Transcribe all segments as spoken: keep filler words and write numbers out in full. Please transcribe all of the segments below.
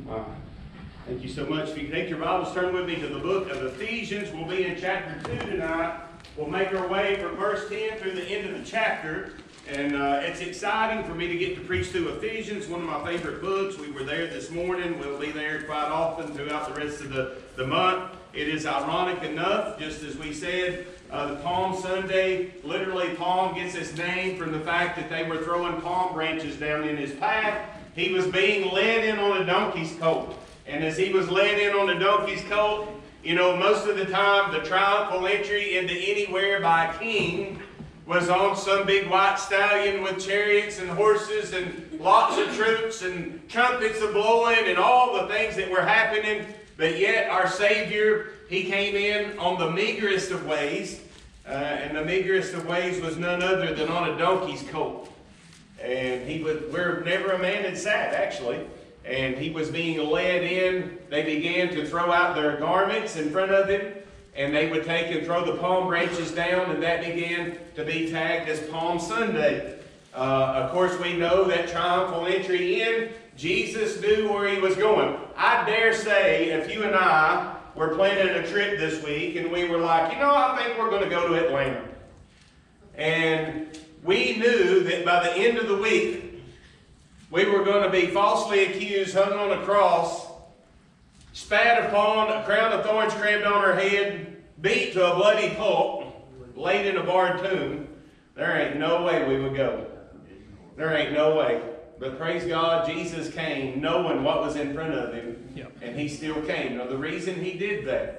Uh, thank you so much. If you take your Bibles, turn with me to the book of Ephesians. We'll be in chapter two tonight. We'll make our way from verse ten through the end of the chapter. And uh, it's exciting for me to get to preach through Ephesians, one of my favorite books. We were there this morning. We'll be there quite often throughout the rest of the, the month. It is ironic enough, just as we said, uh, the Palm Sunday, literally palm gets its name from the fact that they were throwing palm branches down in his path. He was being led in on a donkey's colt. And as he was led in on a donkey's colt, you know, most of the time the triumphal entry into anywhere by a king was on some big white stallion with chariots and horses and lots of troops and trumpets a-blowing and all the things that were happening. But yet our Savior, He came in on the meagerest of ways. Uh, and the meagerest of ways was none other than on a donkey's colt. And he was, where never a man had sat, actually. And he was being led in. They began to throw out their garments in front of him. And they would take and throw the palm branches down. And that began to be tagged as Palm Sunday. Uh, of course, we know that triumphal entry in. Jesus knew where he was going. I dare say if you and I were planning a trip this week. And we were like, you know, I think we're going to go to Atlanta. And we knew that by the end of the week, we were going to be falsely accused, hung on a cross, spat upon, a crown of thorns crammed on our head, beat to a bloody pulp, laid in a barred tomb. There ain't no way we would go. There ain't no way. But praise God, Jesus came knowing what was in front of him, yep. And he still came. Now the reason he did that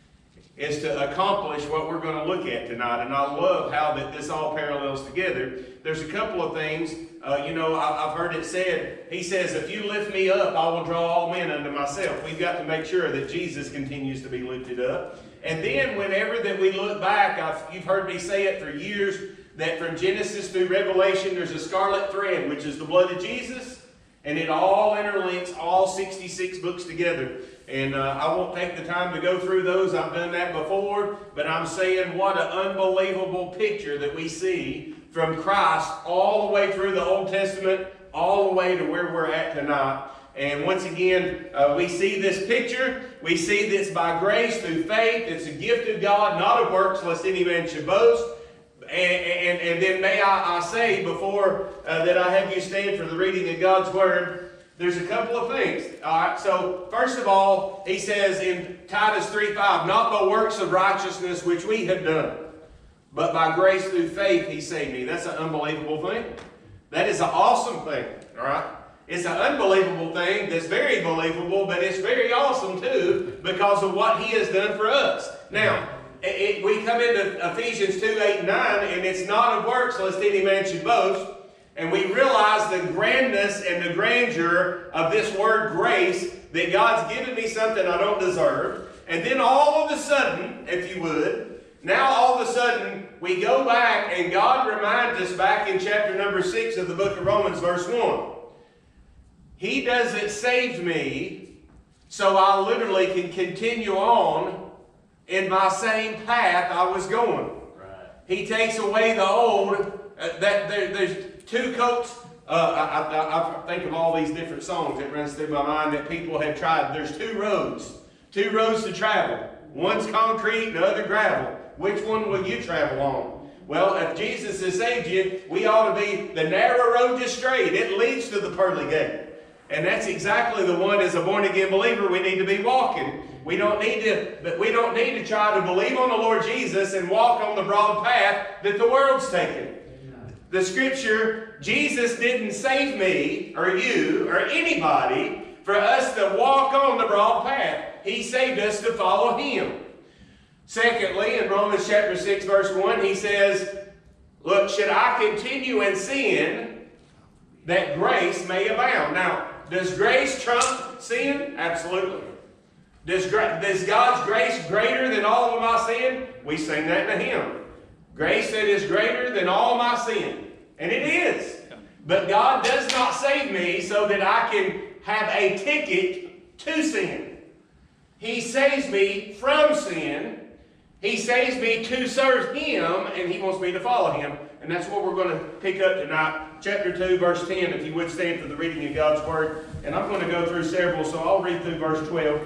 is to accomplish what we're going to look at tonight. And I love how that this all parallels together. There's a couple of things. Uh, you know, I, I've heard it said, he says, if you lift me up, I will draw all men unto myself. We've got to make sure that Jesus continues to be lifted up. And then whenever that we look back, I've, you've heard me say it for years, that from Genesis through Revelation, there's a scarlet thread, which is the blood of Jesus. And it all interlinks all sixty-six books together. And uh, I won't take the time to go through those. I've done that before. But I'm saying what an unbelievable picture that we see from Christ all the way through the Old Testament, all the way to where we're at tonight. And once again, uh, we see this picture. We see this by grace through faith. It's a gift of God, not of works, lest any man should boast. And, and, and then may I, I say, before uh, that I have you stand for the reading of God's Word, there's a couple of things. All right, so first of all, he says in Titus three five, not by works of righteousness which we have done, but by grace through faith he saved me. That's an unbelievable thing. That is an awesome thing. All right, it's an unbelievable thing that's very believable, but it's very awesome too because of what he has done for us. Now, it, it, we come into Ephesians two eight and nine, and it's not of works lest any man should boast. And we realize the grandness and the grandeur of this word grace, that God's given me something I don't deserve. And then all of a sudden, if you would, now all of a sudden we go back and God reminds us back in chapter number six of the book of Romans, verse one. He doesn't save me so I literally can continue on in my same path I was going. Right. He takes away the old, uh, that there, there's two coats. Uh, I, I, I think of all these different songs that runs through my mind that people have tried. There's two roads. Two roads to travel. One's concrete, the other gravel. Which one will you travel on? Well, if Jesus has saved you, we ought to be the narrow road just straight. It leads to the pearly gate. And that's exactly the one as a born-again believer we need to be walking. We don't need to, but we don't need to try to believe on the Lord Jesus and walk on the broad path that the world's taken. The scripture, Jesus didn't save me or you or anybody for us to walk on the broad path. He saved us to follow him. Secondly, in Romans chapter six, verse one, he says, look, should I continue in sin that grace may abound? Now, does grace trump sin? Absolutely. Does, does God's grace greater than all of my sin? We sing that in a hymn. Grace that is greater than all my sin. And it is. But God does not save me so that I can have a ticket to sin. He saves me from sin. He saves me to serve him, and he wants me to follow him. And that's what we're going to pick up tonight. Chapter two, verse ten, if you would stand for the reading of God's Word. And I'm going to go through several, so I'll read through verse twelve.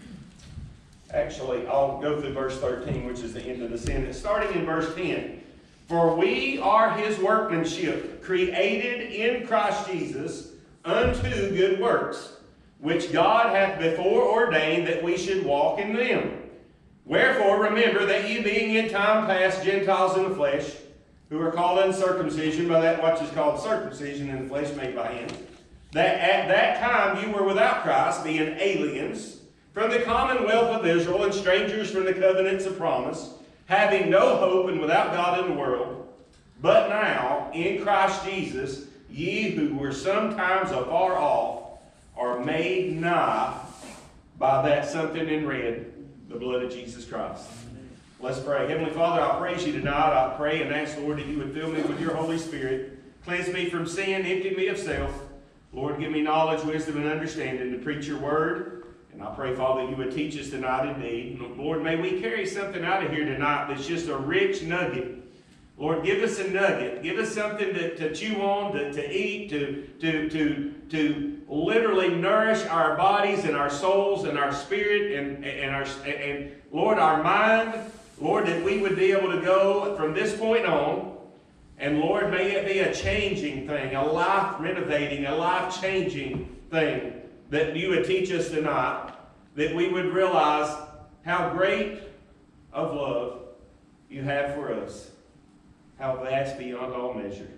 Actually, I'll go through verse thirteen, which is the end of the sentence. Starting in verse ten. For we are his workmanship, created in Christ Jesus unto good works, which God hath before ordained that we should walk in them. Wherefore remember that ye being in time past Gentiles in the flesh, who are called uncircumcision by that which is called circumcision in the flesh made by hands, that at that time you were without Christ, being aliens from the commonwealth of Israel and strangers from the covenants of promise, having no hope and without God in the world. But now, in Christ Jesus, ye who were sometimes afar off are made nigh by that something in red, the blood of Jesus Christ. Let's pray. Heavenly Father, I praise you tonight. I pray and ask, Lord, that you would fill me with your Holy Spirit. Cleanse me from sin, empty me of self. Lord, give me knowledge, wisdom, and understanding to preach your word. And I pray, Father, that you would teach us tonight indeed. Lord, may we carry something out of here tonight that's just a rich nugget. Lord, give us a nugget. Give us something to, to chew on, to, to eat, to, to, to, to literally nourish our bodies and our souls and our spirit and, and, our, and, Lord, our mind. Lord, that we would be able to go from this point on. And, Lord, may it be a changing thing, a life-renovating, a life-changing thing that you would teach us tonight, that we would realize how great of love you have for us, how vast beyond all measure.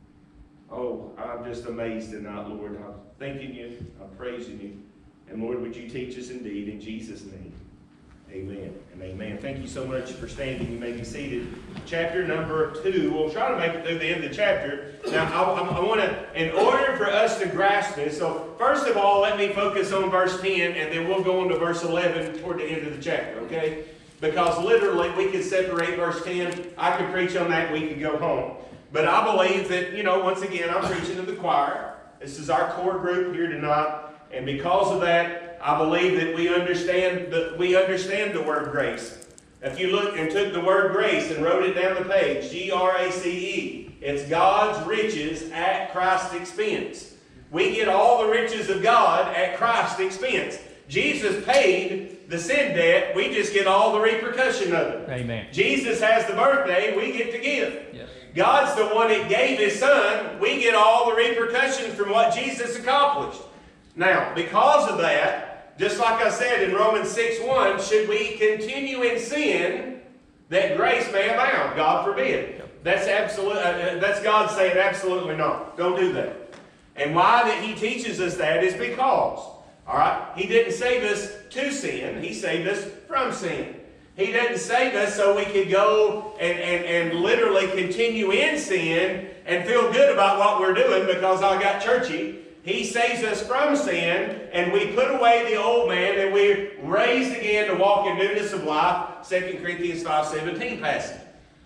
Oh, I'm just amazed tonight, Lord. I'm thanking you, I'm praising you, and Lord, would you teach us indeed in Jesus' name. Amen and amen. Thank you so much for standing. You may be seated. Chapter number two. We'll try to make it through the end of the chapter. Now, I, I, I want to, in order for us to grasp this, so first of all, let me focus on verse ten, and then we'll go on to verse eleven toward the end of the chapter, okay? Because literally, we could separate verse ten. I could preach on that. We could go home. But I believe that, you know, once again, I'm preaching to the choir. This is our core group here tonight. And because of that, I believe that we understand that we understand the word grace. If you look and took the word grace and wrote it down the page, G R A C E, it's God's riches at Christ's expense. We get all the riches of God at Christ's expense. Jesus paid the sin debt. We just get all the repercussion of it. Amen. Jesus has the birthday. We get to give. Yes. God's the one that gave his son. We get all the repercussions from what Jesus accomplished. Now, because of that, just like I said in Romans six one, should we continue in sin that grace may abound? God forbid. That's absolute. Uh, that's God saying absolutely not. Don't do that. And why that he teaches us that is because, all right, he didn't save us to sin. He saved us from sin. He didn't save us so we could go and, and, and literally continue in sin and feel good about what we're doing because I got churchy. He saves us from sin, and we put away the old man, and we're raised again to walk in newness of life. Second Corinthians five seventeen passage.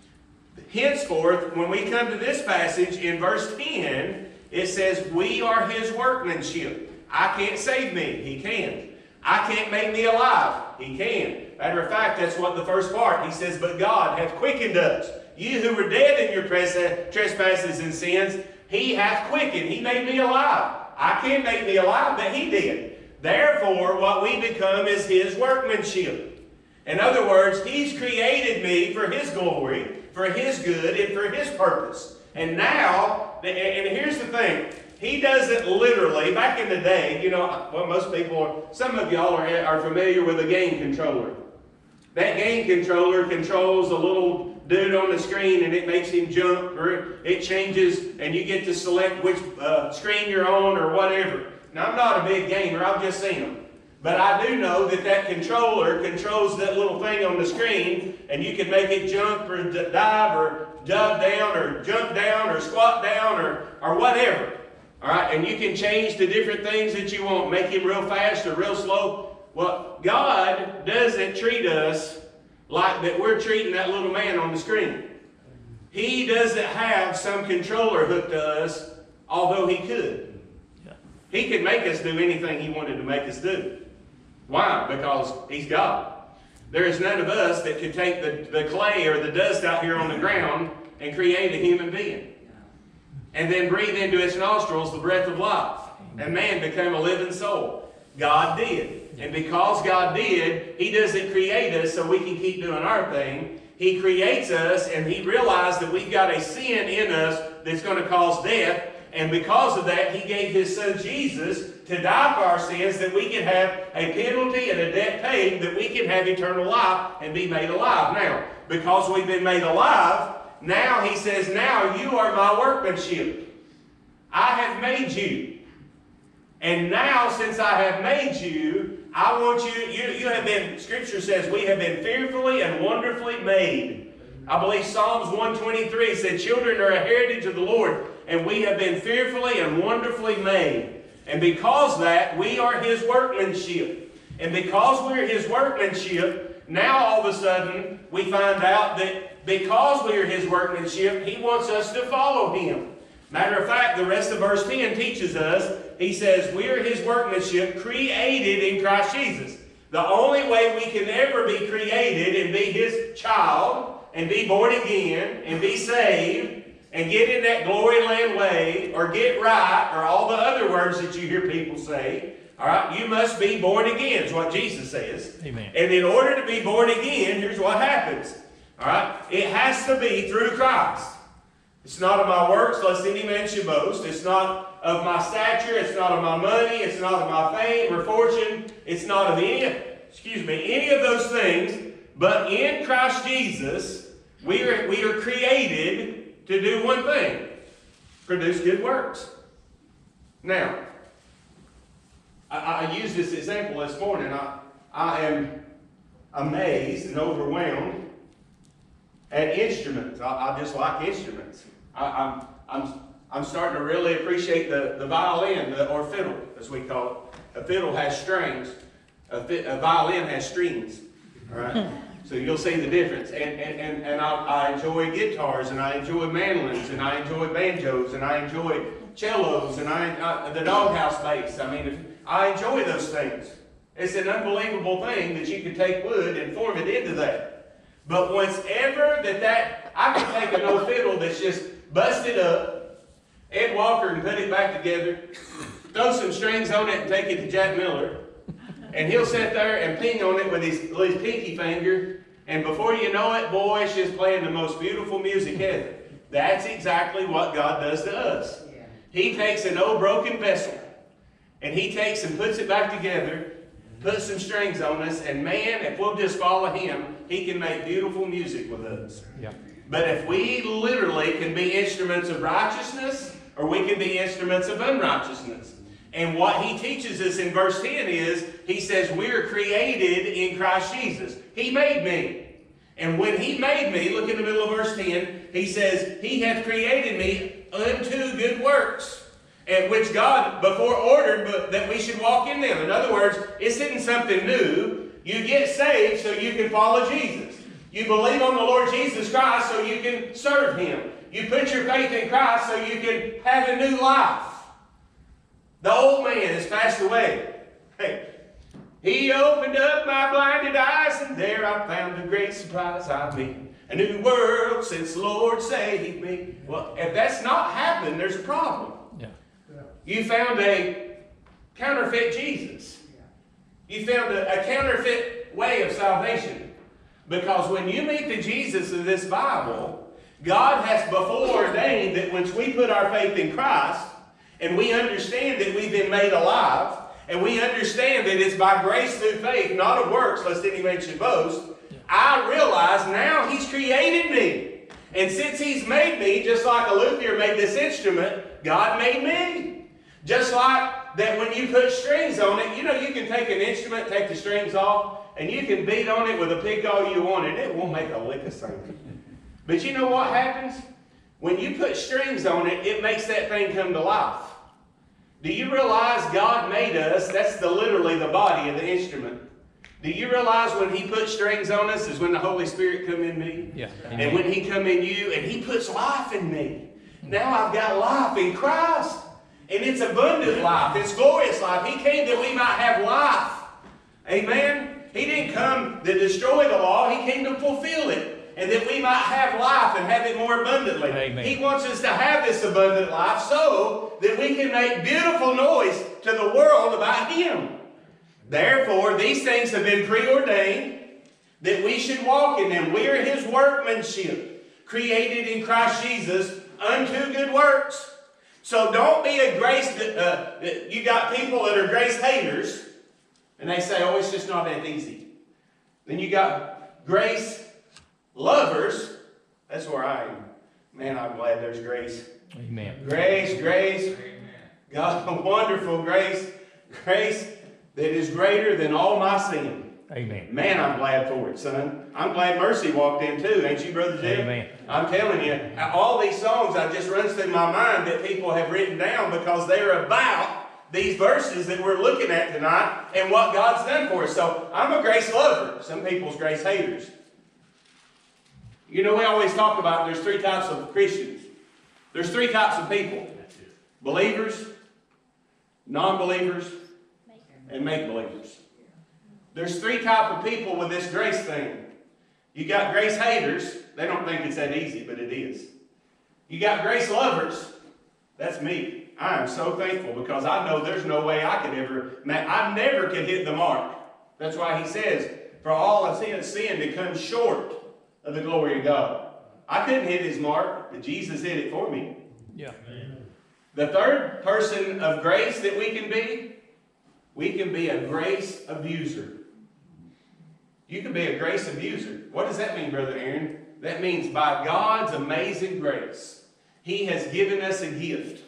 Henceforth, when we come to this passage in verse ten, it says, we are his workmanship. I can't save me. He can. I can't make me alive. He can. Matter of fact, that's what the first part, he says, but God hath quickened us. You who were dead in your trespasses and sins, he hath quickened. He made me alive. I can't make me alive, but he did. Therefore, what we become is his workmanship. In other words, he's created me for his glory, for his good, and for his purpose. And now, and here's the thing, he doesn't literally, back in the day, you know, well, most people, some of y'all are, are familiar with a game controller. That game controller controls a little dude on the screen and it makes him jump, or it changes and you get to select which uh, screen you're on or whatever. Now, I'm not a big gamer, I've just seen them. But I do know that that controller controls that little thing on the screen, and you can make it jump or dive or dove down or jump down or squat down or, or whatever. All right, and you can change the different things that you want, make him real fast or real slow. Well, God doesn't treat us like that we're treating that little man on the screen. He doesn't have some controller hooked to us, although he could. Yeah. He could make us do anything he wanted to make us do. Why? Because he's God. There is none of us that could take the, the clay or the dust out here on the ground and create a human being. And then breathe into its nostrils the breath of life. And man became a living soul. God did. And because God did, He doesn't create us so we can keep doing our thing. He creates us, and He realized that we've got a sin in us that's going to cause death. And because of that, He gave His Son Jesus to die for our sins, that we can have a penalty and a debt paid, that we can have eternal life and be made alive. Now, because we've been made alive, now He says, now you are my workmanship. I have made you. And now, since I have made you, I want you, you, you have been, Scripture says, we have been fearfully and wonderfully made. I believe Psalms one twenty-three said, children are a heritage of the Lord, and we have been fearfully and wonderfully made. And because of that, we are His workmanship. And because we're His workmanship, now all of a sudden, we find out that because we are His workmanship, He wants us to follow Him. Matter of fact, the rest of verse ten teaches us, He says, we are His workmanship created in Christ Jesus. The only way we can ever be created and be His child and be born again and be saved and get in that glory land way or get right or all the other words that you hear people say, all right, you must be born again is what Jesus says. Amen. And in order to be born again, here's what happens. All right, it has to be through Christ. It's not of my works, lest any man should boast. It's not of my stature. It's not of my money. It's not of my fame or fortune. It's not of any, excuse me, any of those things. But in Christ Jesus, we are, we are created to do one thing. Produce good works. Now, I, I used this example this morning. I, I am amazed and overwhelmed at instruments. I, I just like instruments. I, I'm, I'm, I'm starting to really appreciate the, the violin, the, or fiddle, as we call it. A fiddle has strings. A, fi, a violin has strings. All right? So you'll see the difference. And, and, and, and I, I enjoy guitars, and I enjoy mandolins, and I enjoy banjos, and I enjoy cellos, and I, I the doghouse bass. I mean, if, I enjoy those things. It's an unbelievable thing that you can take wood and form it into that. But once ever that that, I can take an old fiddle that's just busted up, Ed Walker, and put it back together, throw some strings on it and take it to Jack Miller, and he'll sit there and ping on it with his, with his pinky finger, and before you know it, boy, it's just playing the most beautiful music ever. That's exactly what God does to us. He takes an old broken vessel, and He takes and puts it back together, puts some strings on us, and man, if we'll just follow Him, He can make beautiful music with us. Yeah. But if we literally can be instruments of righteousness, or we can be instruments of unrighteousness. And what He teaches us in verse ten is, He says, we're created in Christ Jesus. He made me. And when He made me, look in the middle of verse ten, He says, He hath created me unto good works, and which God before ordered but that we should walk in them. In other words, this isn't something new. You get saved so you can follow Jesus. You believe on the Lord Jesus Christ so you can serve Him. You put your faith in Christ so you can have a new life. The old man has passed away. Hey, He opened up my blinded eyes, and there I found a great surprise. I mean, a new world since the Lord saved me. Well, if that's not happened, there's a problem. Yeah. You found a counterfeit Jesus. You found a, a counterfeit way of salvation. Because when you meet the Jesus of this Bible, God has before ordained that once we put our faith in Christ, and we understand that we've been made alive, and we understand that it's by grace through faith, not of works, lest any man should boast, I realize now He's created me. And since He's made me, just like a luthier made this instrument, God made me. Just like that when you put strings on it, you know, you can take an instrument, take the strings off, and you can beat on it with a pick all you want, and it won't make a lick of sound. But you know what happens? When you put strings on it, it makes that thing come to life. Do you realize God made us? That's the, literally the body of the instrument. Do you realize when He put strings on us is when the Holy Spirit come in me? Yeah. And when He come in you, and He puts life in me. Now I've got life in Christ. And it's abundant life. It's glorious life. He came that we might have life. Amen? He didn't come to destroy the law. He came to fulfill it. and that we might have life and have it more abundantly. Amen. He wants us to have this abundant life so that we can make beautiful noise to the world about Him. Therefore, these things have been preordained that we should walk in them. We are His workmanship, created in Christ Jesus unto good works. So don't be a grace, uh, you got people that are grace haters, and they say, oh, it's just not that easy. Then you got grace lovers. That's where I am. Man, I'm glad there's grace. Amen. Grace, grace. Amen. God, wonderful grace. Grace that is greater than all my sin. Amen. Man, I'm glad for it, son. I'm glad Mercy walked in too, ain't you, Brother Jim? Amen. I'm telling you, all these songs I just runs through my mind that people have written down because they're about these verses that we're looking at tonight and what God's done for us. So I'm a grace lover. Some people's grace haters. You know, we always talk about there's three types of Christians. There's three types of people. Believers, non-believers, and make-believers. There's three types of people with this grace thing. You got grace haters. They don't think it's that easy, but it is. You got grace lovers. That's me. I am so thankful because I know there's no way I could ever, man, I never could hit the mark. That's why He says, for all of sin to come short of the glory of God. I couldn't hit His mark, but Jesus hit it for me. Yeah. The third person of grace that we can be, we can be a grace abuser. You can be a grace abuser. What does that mean, Brother Aaron? That means by God's amazing grace, He has given us a gift.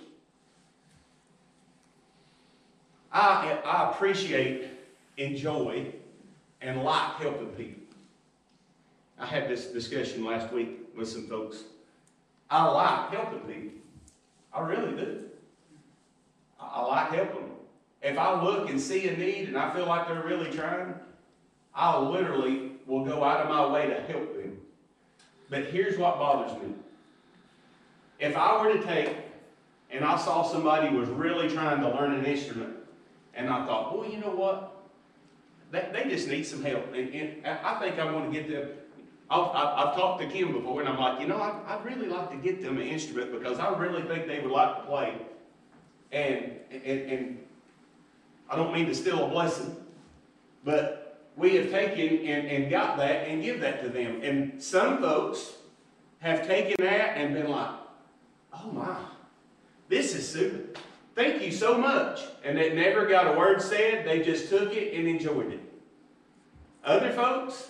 I, I appreciate, enjoy, and like helping people. I had this discussion last week with some folks. I like helping people. I really do. I, I like helping them. If I look and see a need and I feel like they're really trying, I literally will go out of my way to help them. But here's what bothers me. If I were to take and I saw somebody was really trying to learn an instrument, and I thought, well, you know what? They, they just need some help. And, and I think I want to get them. I've, I've talked to Kim before, and I'm like, you know, I, I'd really like to get them an instrument because I really think they would like to play. And, and, and I don't mean to steal a blessing, but we have taken and, and got that and give that to them. And some folks have taken that and been like, oh my, this is super. Thank you so much. And they never got a word said. They just took it and enjoyed it. Other folks,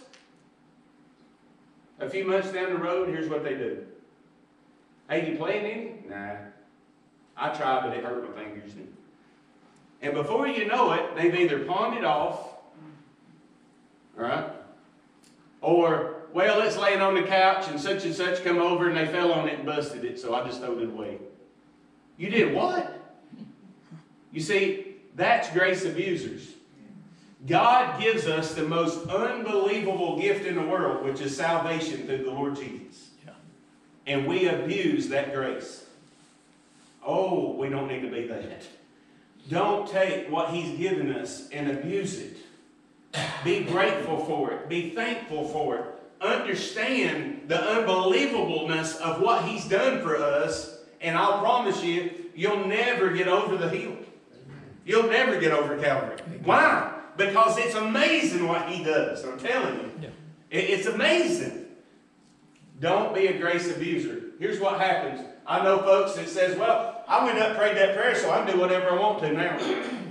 a few months down the road, here's what they do. Hey, you playing any? Nah. I tried, but it hurt my fingers. And before you know it, they've either pawned it off, right? Or, well, it's laying on the couch and such and such come over and they fell on it and busted it, so I just threw it away. You did what? You see, that's grace abusers. God gives us the most unbelievable gift in the world, which is salvation through the Lord Jesus. Yeah. And we abuse that grace. Oh, we don't need to be that. Don't take what He's given us and abuse it. Be grateful for it. Be thankful for it. Understand the unbelievableness of what He's done for us. And I'll promise you, you'll never get over the hill. You'll never get over Calvary. Why? Because it's amazing what He does. I'm telling you. Yeah. It's amazing. Don't be a grace abuser. Here's what happens. I know folks that says, well, I went up and prayed that prayer, so I can do whatever I want to now.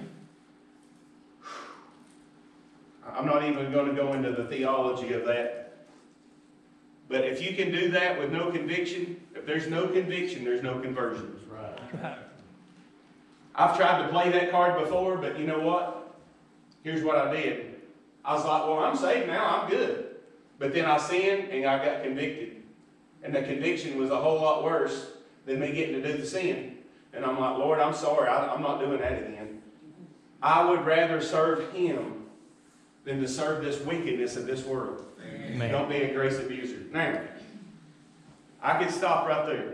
I'm not even going to go into the theology of that. But if you can do that with no conviction, if there's no conviction, there's no conversion. Right. I've tried to play that card before, but you know what? Here's what I did. I was like, well, I'm saved now. I'm good. But then I sinned and I got convicted. And the conviction was a whole lot worse than me getting to do the sin. And I'm like, Lord, I'm sorry. I, I'm not doing that again. I would rather serve Him than to serve this wickedness of this world. Amen. Don't be a grace abuser. Now, I could stop right there.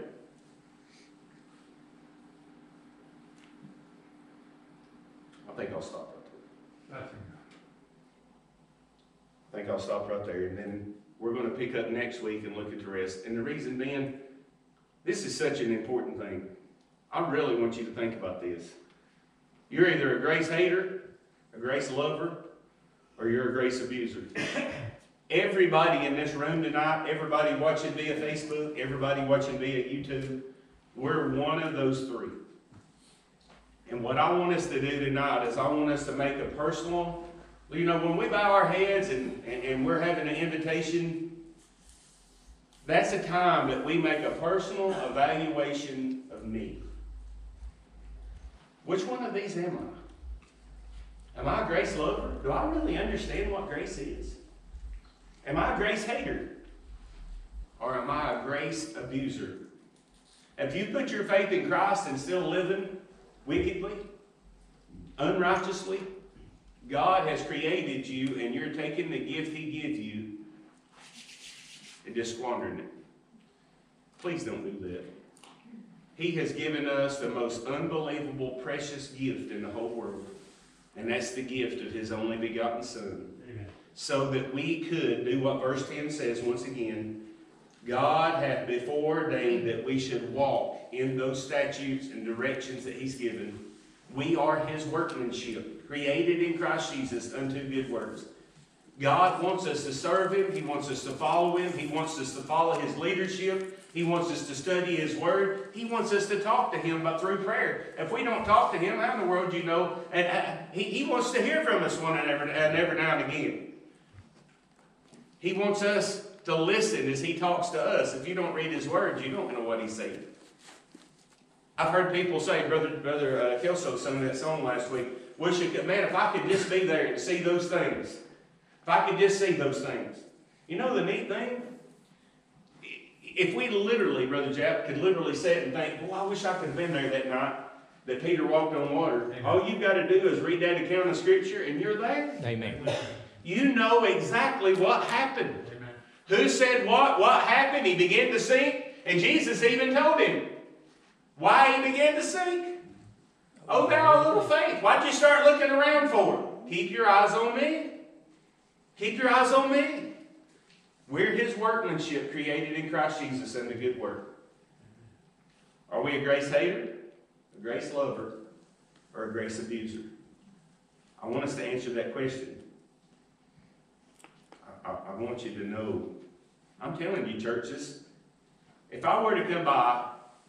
I think I'll stop right there. I think I'll stop right there. And then we're going to pick up next week and look at the rest. And the reason being, this is such an important thing. I really want you to think about this. You're either a grace hater, a grace lover, or you're a grace abuser. Everybody in this room tonight, everybody watching via Facebook, everybody watching via YouTube, we're one of those three. And what I want us to do tonight is I want us to make a personal, you know, when we bow our heads and, and, and we're having an invitation, that's a time that we make a personal evaluation of me. Which one of these am I? Am I a grace lover? Do I really understand what grace is? Am I a grace hater? Or am I a grace abuser? If you put your faith in Christ and still living wickedly, unrighteously, God has created you and you're taking the gift He gives you and just squandering it. Please don't do that. He has given us the most unbelievable, precious gift in the whole world. And that's the gift of His only begotten Son. Amen. So that we could do what verse ten says once again. God hath before ordained that we should walk in those statutes and directions that He's given. We are His workmanship, created in Christ Jesus unto good works. God wants us to serve Him. He wants us to follow Him. He wants us to follow His leadership. He wants us to study His Word. He wants us to talk to Him but through prayer. If we don't talk to Him, how in the world do you know? And uh, he, he wants to hear from us one and every, and every now and again. He wants us to listen as He talks to us. If you don't read His words, you don't know what He's saying. I've heard people say, Brother, Brother uh, Kelso sung that song last week, wish it could, man, if I could just be there and see those things. If I could just see those things. You know the neat thing? If we literally, Brother Japp, could literally sit and think, well, I wish I could have been there that night that Peter walked on water. Amen. All you've got to do is read that account of Scripture and you're there. Amen. You know exactly what happened. Amen. Who said what? What happened? He began to sink. And Jesus even told him why he began to sink. Oh, thou of little faith. Why'd you start looking around for? Keep your eyes on me. Keep your eyes on me. We're His workmanship created in Christ Jesus unto good work. Are we a grace hater, a grace lover, or a grace abuser? I want us to answer that question. I, I, I want you to know, I'm telling you, churches, if I were to come by,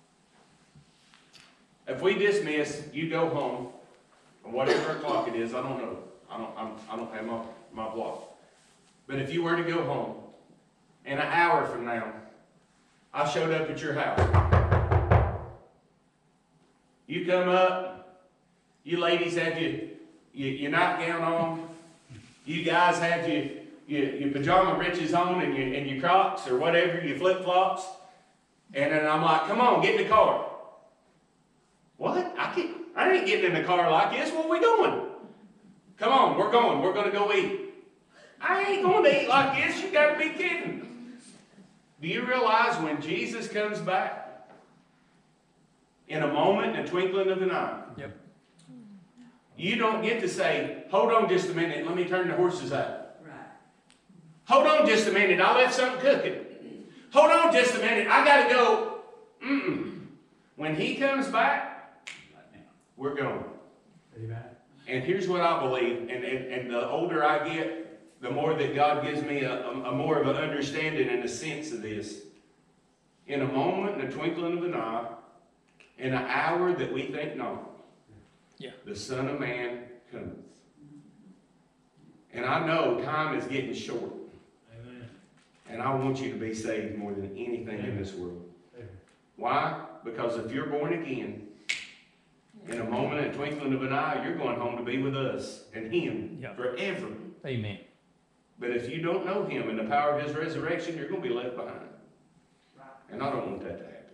if we dismiss, you go home, or whatever o'clock it is, I don't know. I don't, I'm, I don't have my, my block. But if you were to go home, and an hour from now, I showed up at your house. You come up, you ladies have your, your, your nightgown on, you guys have your, your, your pajama breeches on and your, and your Crocs or whatever, your flip-flops, and then I'm like, come on, get in the car. What? I can't, I ain't getting in the car like this. Where we going? Come on, we're going. We're going to go eat. I ain't going to eat like this. You got to be kidding. Do you realize when Jesus comes back, in a moment, in a twinkling of an eye, yep. You don't get to say, hold on just a minute, let me turn the horses out. Right. Hold on just a minute, I left something cooking. Hold on just a minute, I got to go. Mm-mm. When He comes back, we're going. Amen. And here's what I believe, and, and, and the older I get, the more that God gives me a, a, a more of an understanding and a sense of this. In a moment, in a twinkling of an eye, in an hour that we think not, yeah. The Son of Man cometh. And I know time is getting short. Amen. And I want you to be saved more than anything Amen. In this world. Amen. Why? Because if you're born again, in a moment, in a twinkling of an eye, you're going home to be with us and Him yep. forever. Amen. But if you don't know Him and the power of His resurrection, you're going to be left behind. And I don't want that to happen.